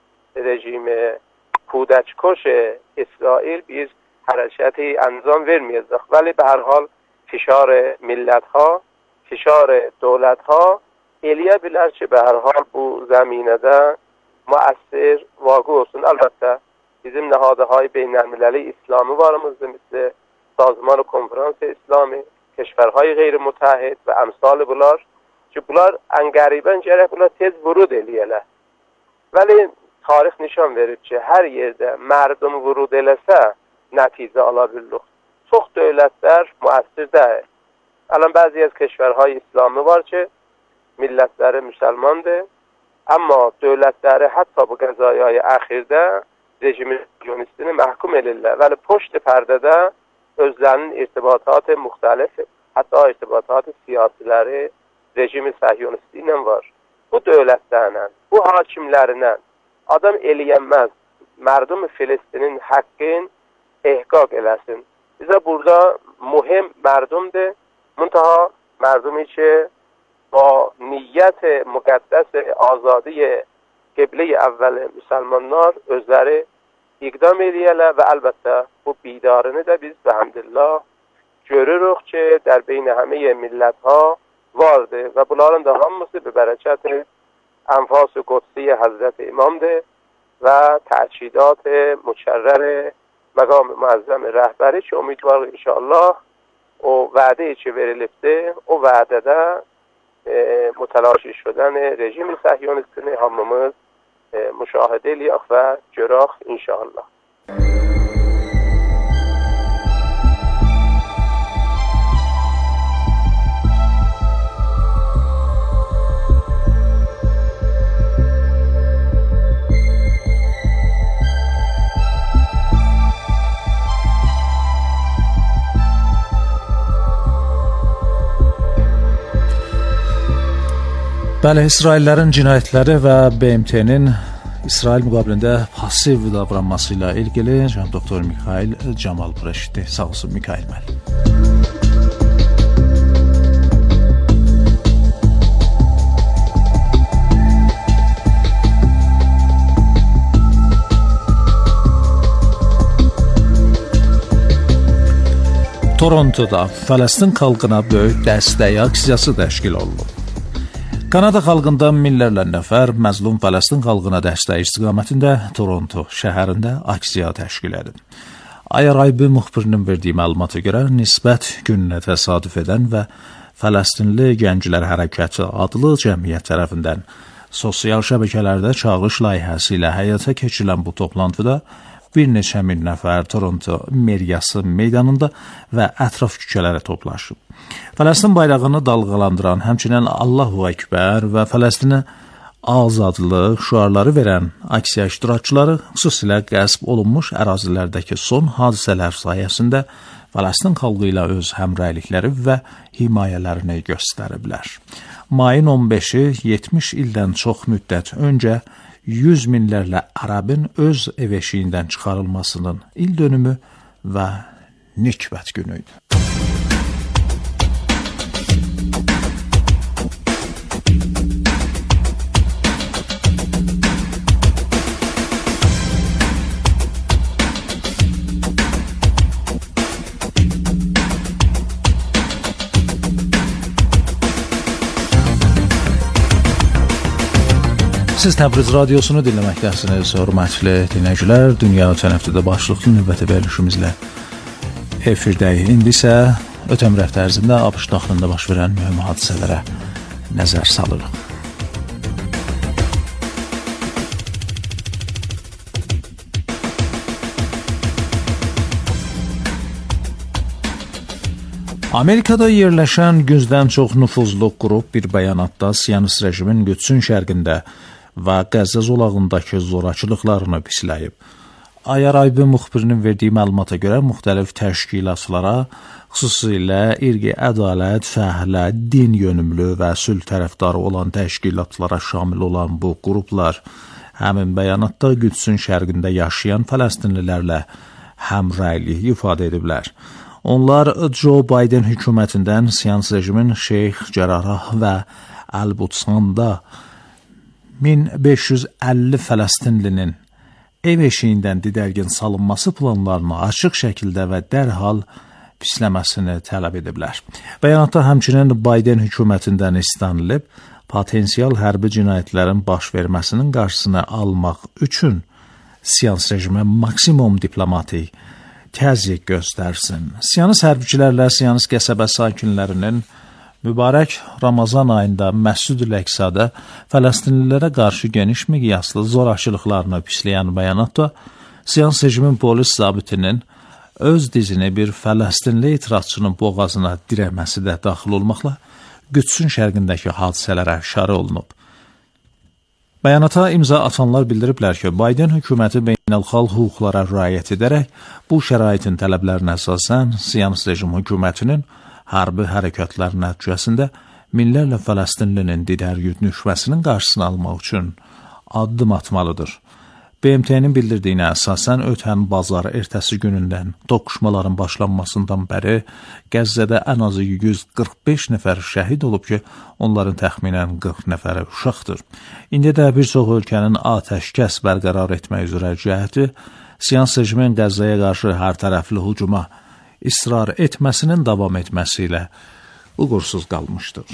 rejimi کودککش اسرائیل biz hərəkəti انجام verməyəcək. ولی به هر حال فشار ملت‌ها، فشار دولت‌ها eləyə bilər ki, به هر حال bu زمینədə müəssir vaqe olsun. Əlbəttə bizim nəhadهای بین‌المللی İslami varımızdır, مثل سازمان کنفرانس اسلامی، کشورهای غیر متحد و امثال bunlar ki, bunlar ən qəribən gərək bunlar tez vurud eləyələr. Vəli tarix nişan verir ki, hər yerdə mərdum vurud eləsə nəticə ala bilirik. Çox dövlətlər müəssir deyil. Alən bəzi az keşverهای İslami var ki, millətləri müsəlmandır. Amma dövlətləri hətta bu qəzayay əxirdə rejimi Siyonistini məhkum edirlər. Vəli poşt pərdədə özlərinin irtibatat müxtəlif, hətta irtibatat siyasiləri rejimi Siyonisti ilə var. Bu dövlətlərlə, bu hakimlərinə adam eləyənməz mərdum Filistinin haqqın ehqaq eləsin. Bizə burada mühim mərdumdur. Muntaha mərdumi ki, با نیت مقدس آزادی قبله اول مسلمانlar özləri iqdam eləyələr və əlbəttə bu bidarını da biz bəhəmdillah görürük ki, در بین همه millətha vardır və bunların da hamısı به برکت انفاس قدسی حضرت امامdır və تأکیدات مکرر مقام معظم رهبری ki, امیدوارıq inşallah o vədə ki verilibdir, o vədədə متلاشی شدن رژیم صهیونیستی هممız مشاهده eləyək və görək inşallah. Bəli, İsraillərin cinayətləri və B M T-nin İsrail müqabilində pasiv davranması ilə ilgili cənab doktor Mikhail Camalpur eşitdi. Sağ olsun Mikhail müəllim. Torontoda Fələstin xalqına böyük dəstək aksiyası təşkil olunub. Kanada xalqında minlərlə nəfər məzlum Fələstin xalqına dəstək istiqamətində Toronto şəhərində aksiya təşkil edib. Ayaraybi müxbirinin verdiyi məlumata görə nisbət gününə təsadüf edən və Fələstinli Gənclər Hərəkatı adlı cəmiyyət tərəfindən sosial şəbəkələrdə çağırış layihəsi ilə həyata keçirilən bu toplantıda bir neçə min nəfər Toronto meriyası meydanında və ətraf küçələrə toplaşıb. Fələstin bayrağını dalğalandıran, həmçinin Allahu Ekber və Fələstinə azadlıq şüarları verən aksiya iştirakçıları xüsusilə qəsb olunmuş ərazilərdəki son hadisələr sayəsində Fələstin xalqı ilə öz həmrəylikləri və himayələrini göstəriblər. Mayın on beşi yetmiş ildən çox müddət öncə yüz minlərlə ərəbin öz ev eşiyindən çıxarılmasının il dönümü və nikbət günü idi. Siz Təbriz radiosunu dinləməkdəsiniz, hörmətli dinləyicilər. Dünya ötən həftədə başlıqlı növbəti verilişimizlə efirdəyik. İndi isə ötən həftə ərzində ABŞ daxilində baş verən mühüm hadisələrə nəzər salırıq. Amerikada yerləşən yüzdən çox nüfuzlu qrup bir bəyanatda Siyonist rejimin Qüdsün şərqində və Qəzza zolağındakı zorakılıqlarını pisləyib. Ayaraybi müxbirinin verdiyi məlumata görə müxtəlif təşkilatlara, xüsusilə irqi ədalət, fəhlə, din yönümlü və sülh tərəfdarı olan təşkilatlara şamil olan bu qruplar həmin bəyanatda Qüdsün şərqində yaşayan Fələstinlilərlə həmrəylik ifadə ediblər. Onlar Joe Biden hökumətindən Siyonist rejimin Şeyx Cərarah və Əl-Butsanda min beş yüz əlli Fələstinlinin ev eşiyindən didərgin salınması planlarını açıq şəkildə və dərhal pisləməsini tələb ediblər. Bəyanatda həmçinin Biden hökumətindən istənilib, potensial hərbi cinayətlərin baş verməsinin qarşısını almaq üçün Siyonist rejimə maksimum diplomatik təzyiq göstərsin. Siyonist hərbiçilərlə Siyonist qəsəbə sakinlərinin mübarək Ramazan ayında Məscid-ül Əqsada Fələstinlilərə qarşı geniş miqyaslı zorakılıqlarını pisləyən bəyanatda Siyonist rejimin polis zabitinin öz dizini bir Fələstinli etirazçının boğazına dirəməsi də daxil olmaqla Qüdsün şərqindəki hadisələrə işarə olunub. Bəyanata imza atanlar bildiriblər ki, Biden hökuməti beynəlxalq hüquqlara riayət edərək bu şəraitin tələblərinə əsasən Siyonist rejim hökumətinin hərbi hərəkətlər nəticəsində minlərlə Fələstinlinin didərgin düşməsinin qarşısını almaq üçün addım atmalıdır. B M T-nin bildirdiyinə əsasən ötən bazar ertəsi günündən toqquşmaların başlanmasından bəri Qəzzədə ən azı yüz qırx beş nəfər şəhid olub ki, onların təxminən qırx nəfəri uşaqdır. İndi də bir çox ölkənin atəşkəs bərqərar etmək üzrə cəhdi Siyonist rejimin Qəzzəyə qarşı hər tərəfli hücuma israr etməsinin davam etməsi ilə uğursuz qalmışdır.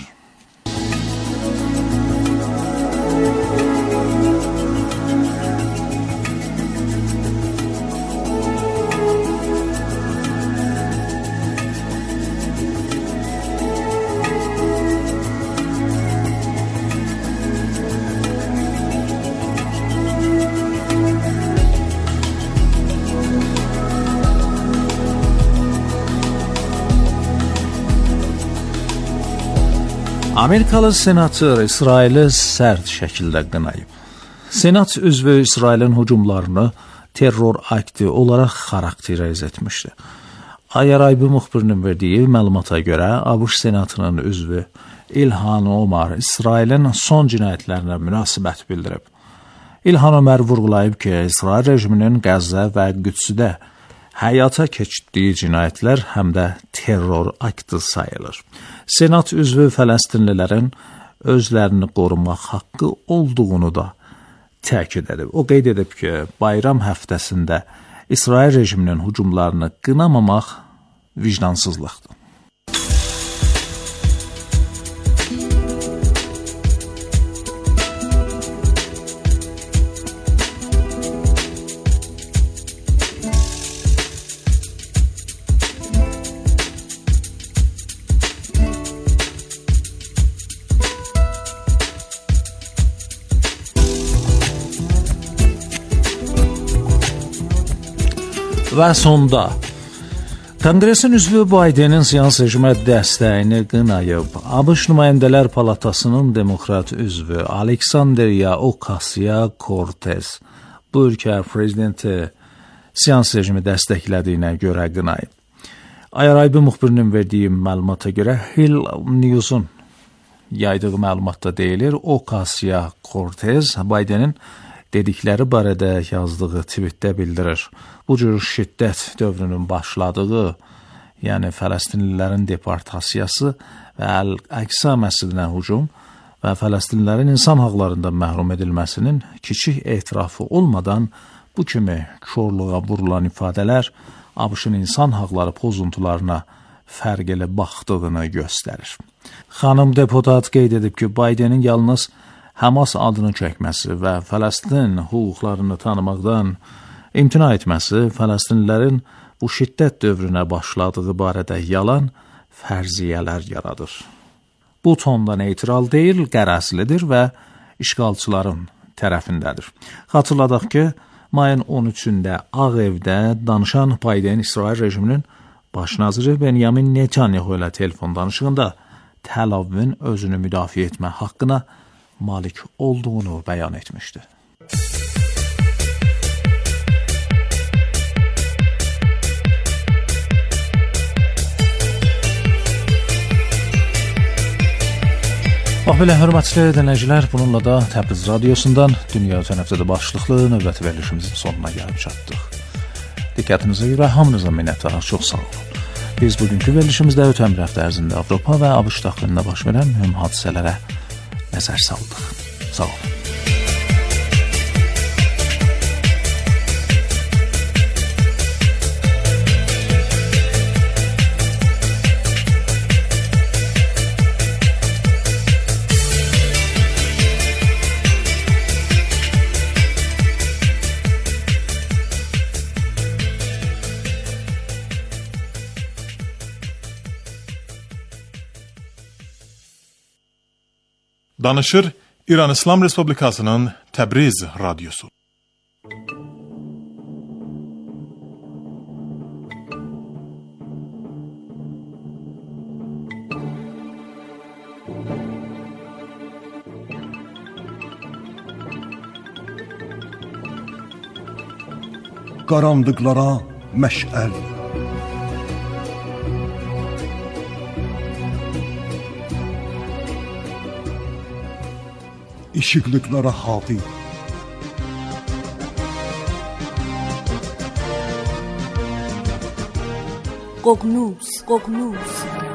Amerikalı senator İsraili sərt şəkildə qınayıb. Senat üzvü İsrailin hücumlarını terror akti olaraq xarakterize etmişdi. Ayaraybi müxbirinin verdiyi məlumata görə ABŞ senatının üzvü İlhan Omar İsrailin son cinayətlərinə münasibət bildirib. İlhan Omar vurğulayıb ki, İsrail rejiminin Qəzza və Qüdsüdə həyata keçirdiyi cinayətlər həm də terror aktı sayılır. Senat üzvü Fələstinlilərin özlərini qorumaq haqqı olduğunu da təkid edib. O qeyd edib ki, bayram həftəsində İsrail rejiminin hücumlarını qınamamaq vicdansızlıqdır. Və sonda, Konqresin üzvü Bidenin Siyonist rejimə dəstəyini qınayıb. ABŞ Nümayəndələr Palatasının demokrat üzvü Aleksandria Ocasio-Cortez bu ölkə prezidenti Siyonist rejimi dəstəklədiyinə görə qınayıb. Ayaraybi müxbirinin verdiyi məlumata görə Hill News-un yaydığı məlumatda deyilir, Ocasio-Cortez Bidenin dedikləri barədə yazdığı tweetdə bildirir. Bu cür şiddət dövrünün başladığı, yəni Fələstinlilərin deportasiyası və Əl-Əqsa məscidinə hücum və Fələstinlilərin insan haqlarından məhrum edilməsinin kiçik etirafı olmadan bu kimi korluğa vurulan ifadələr ABŞ-ın insan haqları pozuntularına fərqli baxdığını göstərir. Xanım deputat qeyd edib ki, Bidenin yalnız Hamas adını çəkməsi və Fələstin hüquqlarını tanımaqdan imtina etməsi Fələstinlilərin bu şiddət dövrünə başladığı barədə yalan fərziyyələr yaradır. Bu tonda neytral deyil, qərəzlidir və işğalçıların tərəfindədir. Xatırladaq ki, mayın on üçündə Ağ Evdə danışan Biden İsrail rejiminin baş naziri Benyamin Netanyahu ilə telefon danışığında Təl Avivin özünü müdafiə etmə haqqına malik olduğunu bəyan etmişdi. Bax belə, hörmətli dinləyicilər, bununla da Təbriz radiosundan Dünya Ötən Həftədə başlıqlı növbəti verilişimizin sonuna gəlib çatdıq. Diqqətinizə görə hamınıza minnətdarıq, çox sağ olun. Biz bugünkü verilişimizdə ötən bir həftə ərzində Avropa və ABŞ daxilində baş verən mühüm hadisələrə nəzər saldıq. Sağ olun. Danışır İran İslam Respublikasının Təbriz radiosu. Qaranlıqlara məşəl, işıqlıqlara hadi, Qoqnus, Qoqnus.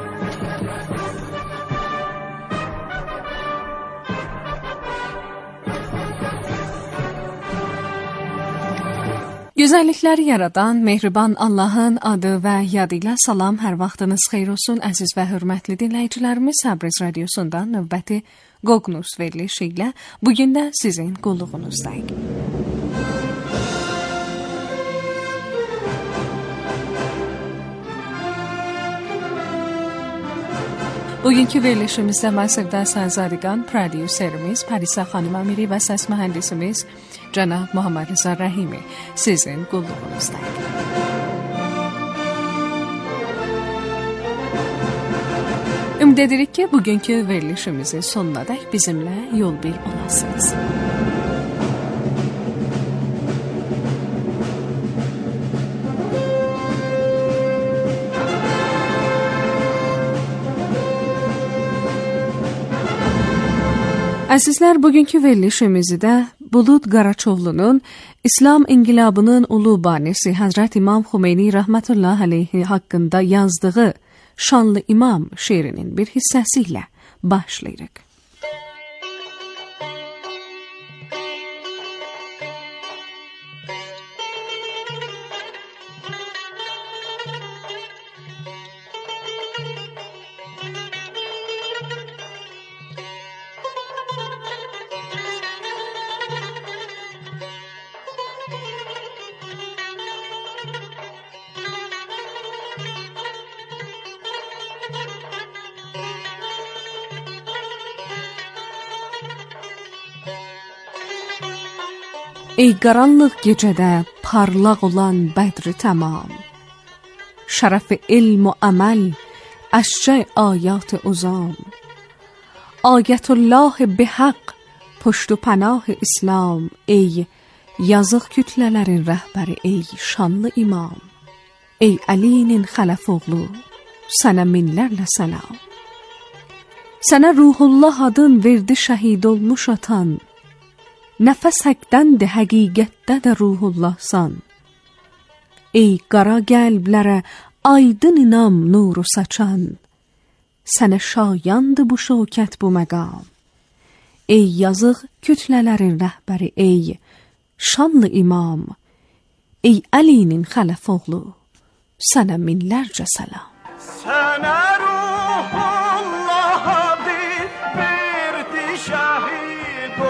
Gözəllikləri yaradan mehriban Allahın adı və yadı ilə salam, hər vaxtınız xeyir olsun əziz və hörmətli dinləyicilərimiz. Təbriz radiosundan növbəti Qoqnus verilişi ilə bugün də sizin qulluğunuzdayıq. Bugünkü verilişimizdə məsəvdə sənzadiqan prodüserimiz Pərisə xanım Əmiri və səs mühəndisimiz Cənab Muhammed Rıza Rəhimi sizin qulluğunuzdayıq. Ümid edirik ki, bugünkü verilişimizin sonuna dək bizimlə yol bir olasınız. Əzizlər, bugünkü verilişimizi də Bulud Qaraçoğlu'nun İslam İnqilabının ulu banisi Həzrət İmam Xümeyni Rəhmətullah Aleyhi haqqında yazdığı Şanlı İmam şeirinin bir hissəsi ilə başlayırıq. Ey qaranlıq gecədə parlaq olan bədri tamam, şərəf-i ilm و əməl, əşcə ayat-ı uzam, ayətullah bihaq, puştu pənah İslam, ey yazıq kütlələrin rəhbəri, ey şanlı imam, ey Əlinin xələf oğlu, sənə minlərlə səlam. Sənə Ruhullah adın verdi şəhid olmuş atan, nəfəs həqdəndir, həqiqətdə də Ruhullahsan. Ey qara qəlblərə aydın inam nuru saçan, sənə şayandı bu şökət bu məqam. Ey yazıq kütlələrin rəhbəri, ey şanlı imam, ey Əlinin xələf oğlu, sənə minlərcə səlam. Sənə Ruhullah adın verdi şəhid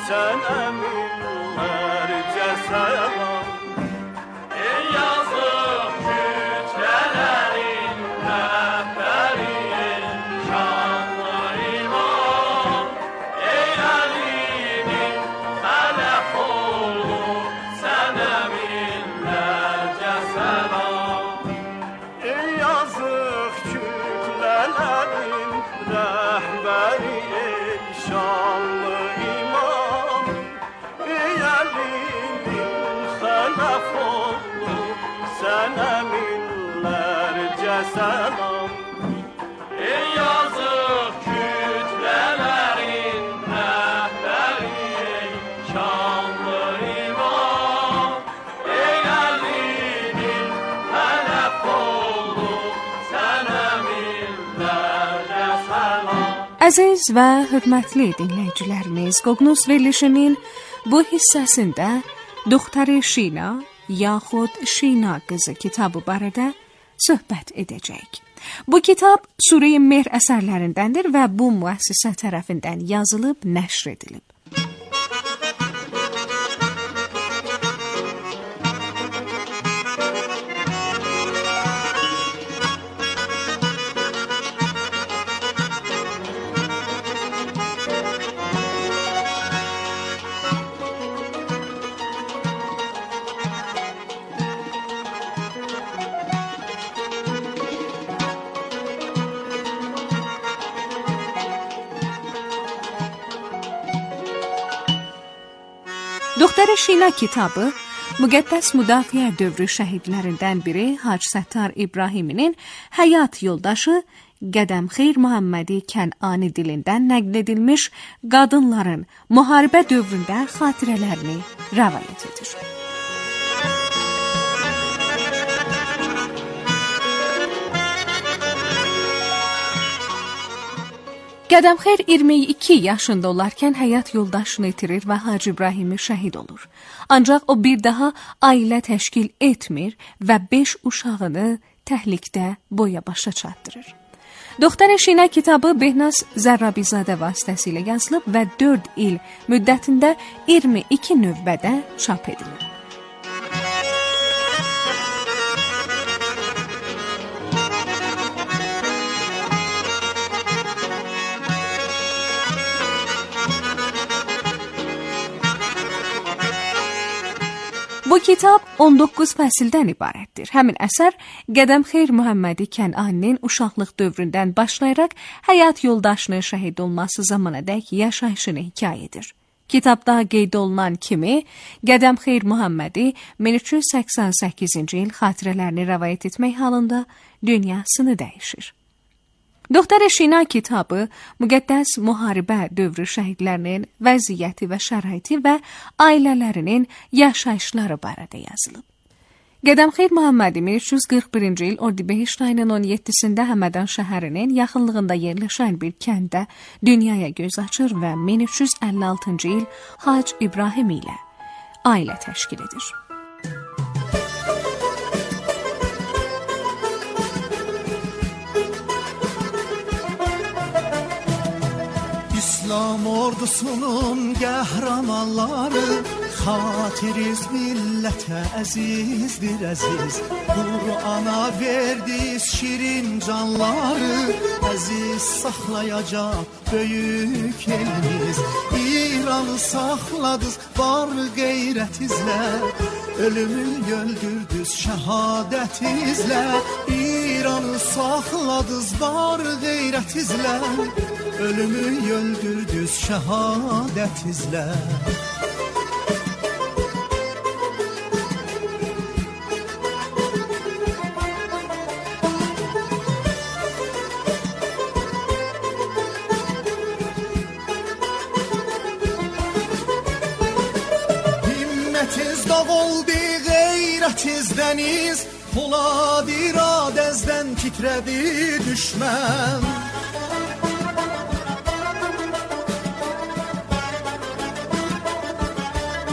sənə minlərcə səlam. Ey yazıq küçələrin rəhbəri, şanlı imam, ey əlinin xələf oğlu, sənə minlərcə səlam. Ey yazıq kütlələrin rəhbəri, ey şanlı imam, ey əlinin xələf oğlu, sənə minlərcə səlam. Ey yazıq kütlələrin rəhbəri, ey şanlı imam, ey əlinin xələf oğlu, sənə minlərcə səlam. Əziz və hörmətli dinləyicilərimiz, Qoqnus verilişinin bu hissəsində Doktor Şina yaxud Şina qızı kitabı barədə söhbət edəcəyik. Bu kitab Sure-i Mehr əsərlərindəndir və bu müəssisə tərəfindən yazılıb, nəşr edilib. Doktor Şina kitabı müqəddəs müdafiə dövrü şəhidlərindən biri Hacı Səttar İbrahiminin həyat yoldaşı Qədəmxeyr Muhammədi Kənani dilindən nəql edilmiş qadınların müharibə dövründə xatirələrini rəvayət edir. Qədəmxeyr iyirmi iki yaşında olarkən həyat yoldaşını itirir və Hacı İbrahimi şəhid olur. Ancaq o bir daha ailə təşkil etmir və beş uşağını təhlikdə boya başa çatdırır. Doktor Şina kitabı Behnaz Zərrabizadə vasitəsilə yazılıb və dörd il müddətində iyirmi iki növbədə çap edilir. Bu kitab on doqquz fəsildən ibarətdir. Həmin əsər Qədəmxeyr Muhammədi Kənaninin uşaqlıq dövründən başlayaraq həyat yoldaşının şəhid olması zamanadək yaşayışını hikayə edir. Kitabda qeyd olunan kimi Qədəmxeyr Muhammədi min üç yüz səksən səkkizinci il xatirələrini rəvayət etmək halında dünyasını dəyişir. Doktor Şina kitabı müqəddəs müharibə dövrü şəhidlərinin vəziyyəti və şəraiti və ailələrinin yaşayışları barədə yazılıb. Qədəmxeyr Muhammədi min üç yüz qırx birinci il Ordibehişt ayının on yeddisində Həmədan şəhərinin yaxınlığında yerləşən bir kəndə dünyaya göz açır və min üç yüz əlli altıncı il Hacı İbrahim ilə ailə təşkil edir. İslam ordusunun qəhrəmanları, xatiriz millətə əzizdir əziz. Qur'ana verdiz şirin canları, əziz saxlayacaq böyük elimiz. İranı saxladız var qeyrətizlə, ölümü öldürdüz şəhadətizlə. İranı saxladız var qeyrətizlə, ölümü öldürdüz şəhadətizlə. Himmətiz dağ oldu, qeyrətiz dəniz, Polad iradəzdən titrədi düşmən.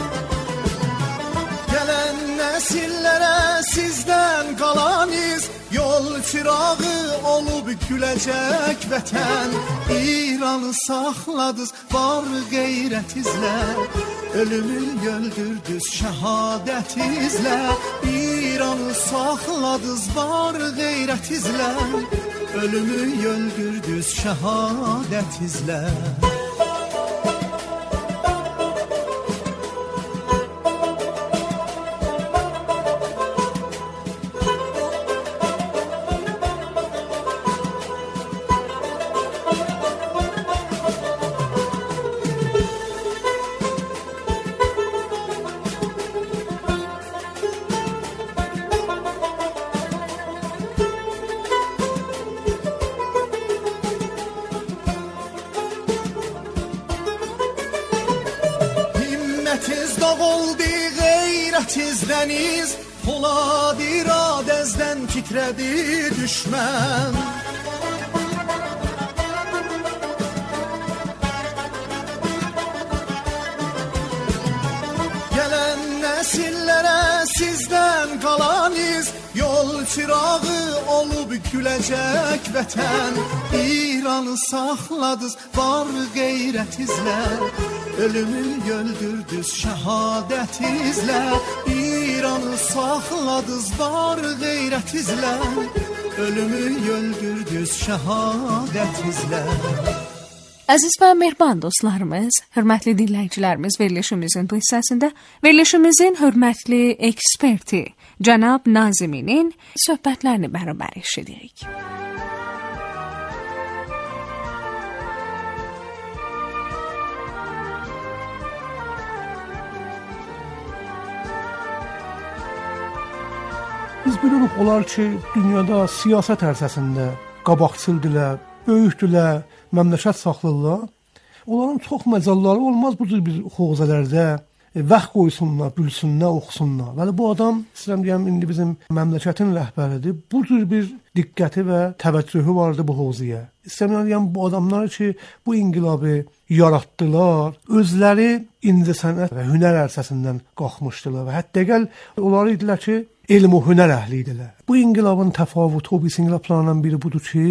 Gələn nəsillərə sizdən qalaniz, Yol çırağı olub güləcək vətən, İranı saxladız var qeyrətizlə, ölümü öldürdüz şəhadətizlə, İranı saxladız var qeyrətizlə, ölümü öldürdüz şəhadətizlə. Himmetiz dağ oldu, qeyrətiz dəniz, Polad iradəzdən titrədi düşmən. Gələn nəsillərə sizdən qalan iz, Yol çırağı olub güləcək vətən, İranı saxladız var qeyrətizlə, ölümü öldürdüz şəhadətizlə, İranı saxladız var qeyrətizlə, ölümü öldürdüz şəhadətizlə. Əziz və mehriban dostlarımız, hörmətli dinləyicilərimiz, verilişimizin bu hissəsində verilişimizin hörmətli eksperti cənab Naziminin söhbətlərini bərabər eşidirik. Biz bilirik olar ki, dünyada siyasət ərsəsində qabaqçıldırlar, böyükdülər, məmləkət saxlayırlar. Onların çox məcalları olmaz bu cür bir xovzalərdə vaxt qoysunlar, bilsinlər, oxusunlar. Vəli bu adam, istəyirəm deyəm, indi bizim məmləkətin rəhbəridir. Bu cür bir diqqəti və təvəccühü vardı bu xovzaya. İstəyirəm deyəm, bu adamlar ki, bu inqilabı yaratdılar, özləri incəsənət və hünər ərsəsindən qalxmışdılar və hətta gəl onları idilər ki, elm və hünər əhli idilər. Bu inqilabın təfavutu, bu inqilablarından biri budur ki,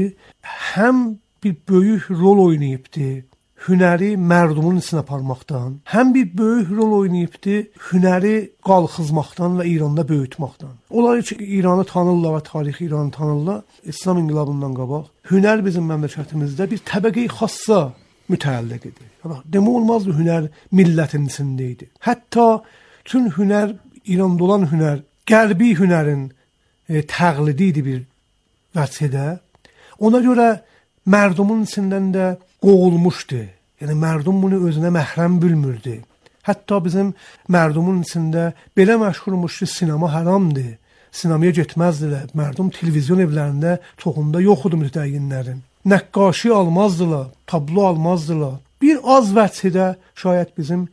həm bir böyük rol oynayıbdı hünəri mərdumun içinə aparmaqdan, həm bir böyük rol oynayıbdı hünəri qalxızmaqdan və İranda böyütməkdən. Onlar ki, İranı tanırlar və tarixi İranı tanırlar, İslam inqilabından qabaq. Hünər bizim məmləkətimizdə bir təbəqə-i xassa mütəlliq idi. Demək olmazdı, hünər millətin içində idi. Hətta tüm hünər, İranda olan hünər, qərbi hünərin e, təqlidi idi bir vəçədə. Ona görə mərdumun içindən də qovulmuşdu. Yəni mərdum bunu özünə məhrəm bilmirdi. Hətta bizim mərdumun içində belə məşhurmuş ki, sinema haramdır. Sinemaya getməzdilər. Mərdum televizyon evlərində çoxunda yox idi mütəyyinlərin. Nəqqaşi almazdılar, tablo almazdılar. Bir az vəçədə şayət bizim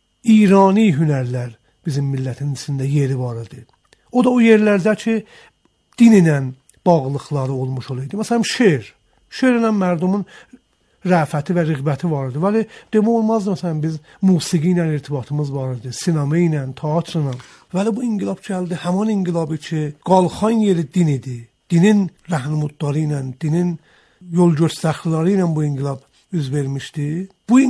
İrani hünərlər bizim millətin içində yeri var idi. O da o yerlərdə ki, din ilə bağlılıqları olmuş olaydı. Məsələn, şeir. Şeirlə mərdumun rəfəti və rəğbəti var idi. Vəli demək olmazdı, məsələn, biz musiqi ilə irtibatımız var idi, sinema ilə, teatrla. Vəli bu inqilab gəldi, həman inqilabı ki, qalxan yeri din idi. Dinin rəhnumudları ilə, dinin yol göstəriciləri ilə bu inqilab üz vermişdi. Bu